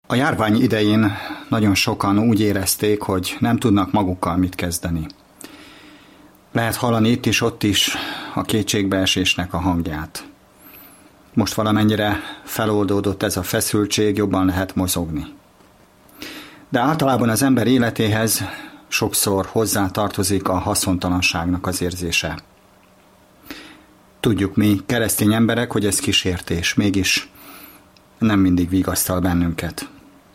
A járvány idején nagyon sokan úgy érezték, hogy nem tudnak magukkal mit kezdeni. Lehet hallani itt is, ott is a kétségbeesésnek a hangját. Most valamennyire feloldódott ez a feszültség, jobban lehet mozogni. De általában az ember életéhez sokszor hozzá tartozik a haszontalanságnak az érzése. Tudjuk mi, keresztény emberek, hogy ez kísértés, mégis nem mindig vigasztal bennünket.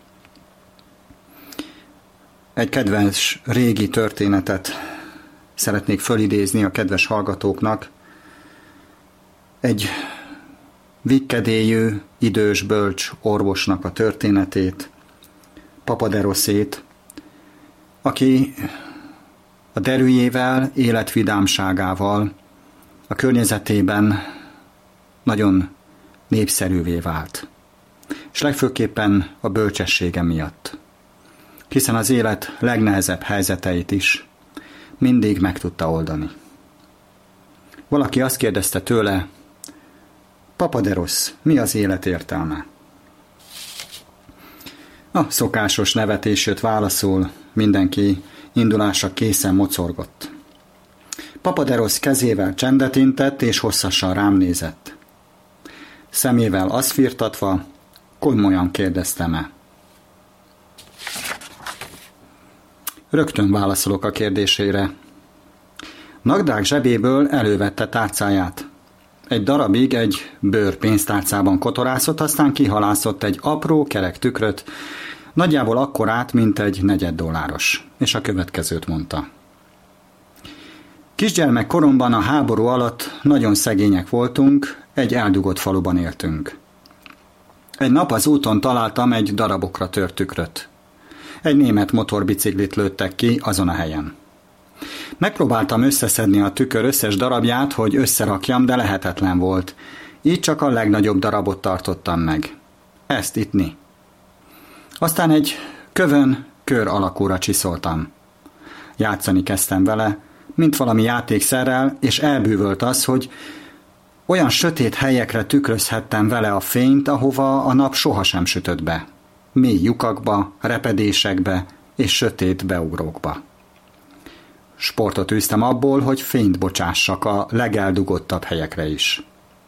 Egy kedves régi történetet szeretnék fölidézni a kedves hallgatóknak. Egy vikkedélyű, idős, bölcs orvosnak a történetét, Papaderoszét, aki a derűjével, életvidámságával a környezetében nagyon népszerűvé vált. És legfőképpen a bölcsessége miatt. Hiszen az élet legnehezebb helyzeteit is mindig meg tudta oldani. Valaki azt kérdezte tőle, Papaderosz, mi az élet értelme? A szokásos nevetés jött válaszul, mindenki indulásra készen mocorgott. Papaderosz kezével csendet intett, és hosszasan rám nézett. Szemével azt firtatva, komolyan kérdeztem-e. Rögtön válaszolok a kérdésére. Nagdák zsebéből elővette tárcáját. Egy darabig egy bőr pénztárcában kotorászott, aztán kihalászott egy apró, kerek tükröt, nagyjából akkorát, mint egy $4, és a következőt mondta. Kisgyermek koromban a háború alatt nagyon szegények voltunk, egy eldugott faluban éltünk. Egy nap az úton találtam egy darabokra tört tükröt. Egy német motorbiciklit lőttek ki azon a helyen. Megpróbáltam összeszedni a tükör összes darabját, hogy összerakjam, de lehetetlen volt. Így csak a legnagyobb darabot tartottam meg. Ezt ittni. Aztán egy kövön kör alakúra csiszoltam. Játszani kezdtem vele, mint valami játékszerrel, és elbűvölt az, hogy olyan sötét helyekre tükrözhettem vele a fényt, ahova a nap sohasem sütött be. Mély lyukakba, repedésekbe és sötét beugrókba. Sportot űztem abból, hogy fényt bocsássak a legeldugottabb helyekre is.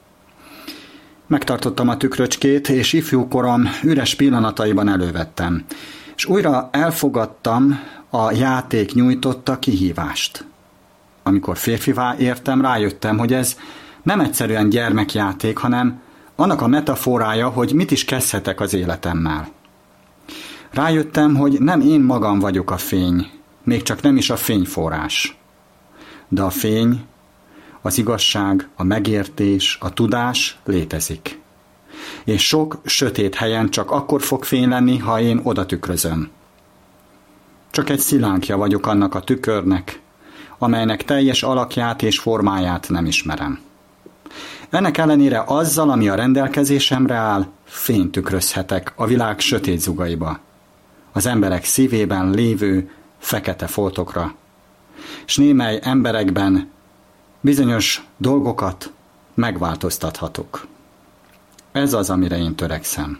Megtartottam a tükröcskét, és ifjúkorom üres pillanataiban elővettem, és újra elfogadtam a játék nyújtotta kihívást. Amikor férfivá értem, rájöttem, hogy ez nem egyszerűen gyermekjáték, hanem annak a metaforája, hogy mit is kezdhetek az életemmel. Rájöttem, hogy nem én magam vagyok a fény, még csak nem is a fényforrás. De a fény, az igazság, a megértés, a tudás létezik. És sok sötét helyen csak akkor fog fény lenni, ha én oda tükrözöm. Csak egy szilánkja vagyok annak a tükörnek, amelynek teljes alakját és formáját nem ismerem. Ennek ellenére azzal, ami a rendelkezésemre áll, fényt tükrözhetek a világ sötét zugaiba, az emberek szívében lévő fekete foltokra, s némely emberekben bizonyos dolgokat megváltoztathatok. Ez az, amire én törekszem.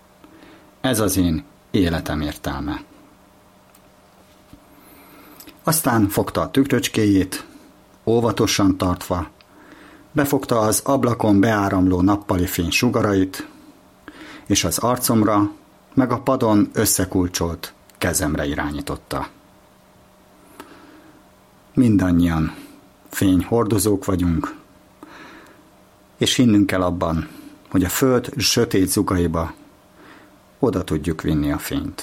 Ez az én életem értelme. Aztán fogta a tükröcskéjét, óvatosan tartva, befogta az ablakon beáramló nappali fény sugarait, és az arcomra, meg a padon összekulcsolt kezemre irányította. Mindannyian fényhordozók vagyunk, és hinnünk kell abban, hogy a föld sötét zugaiba oda tudjuk vinni a fényt.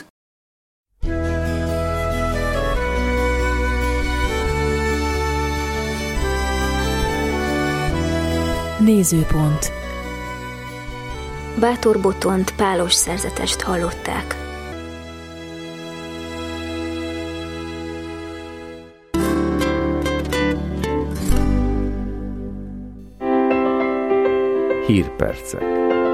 Nézőpont. Bátor Botont pálos szerzetest hallották. Hírpercek.